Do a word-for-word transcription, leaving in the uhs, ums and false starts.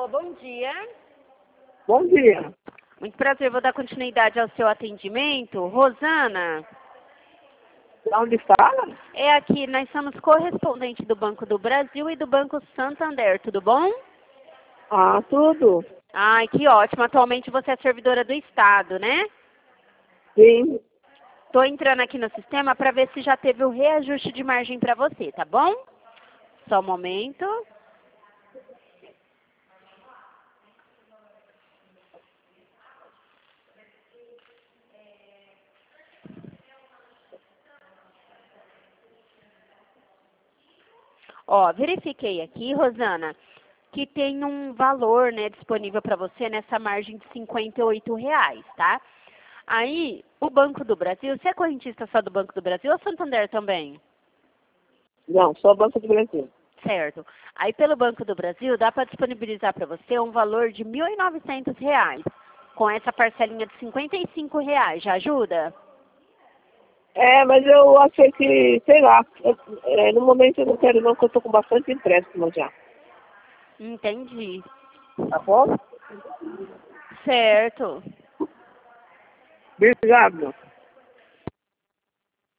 Alô, bom dia. Bom dia. Muito prazer, vou dar continuidade ao seu atendimento. Rosana, Da onde fala? é aqui, nós somos correspondente do Banco do Brasil e do Banco Santander, tudo bom? Ah, tudo. Ai, que ótimo. Atualmente você é servidora do Estado, né? Sim. Tô entrando aqui no sistema para ver se já teve o reajuste de margem para você, tá bom? Só um momento. Ó, verifiquei aqui, Rosana, que tem um valor, né, disponível para você nessa margem de cinquenta e oito reais, tá? Aí, o Banco do Brasil, você é correntista só do Banco do Brasil ou Santander também? Não, só Banco do Brasil. Certo. Aí, pelo Banco do Brasil, dá para disponibilizar para você um valor de mil e novecentos reais, com essa parcelinha de cinquenta e cinco reais. Já ajuda? É, mas eu achei que, sei lá, eu- é, no momento eu não quero não, porque eu tô com bastante empréstimo já. Entendi. Tá bom? Certo. Obrigado.